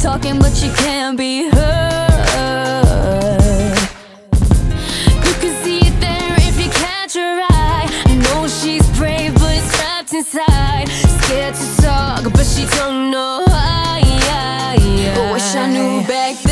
talking, but she can't be heard. You can see it there if you catch her eye. I know she's brave, but it's trapped inside. Scared to talk, but she don't know why. I wish I knew back then.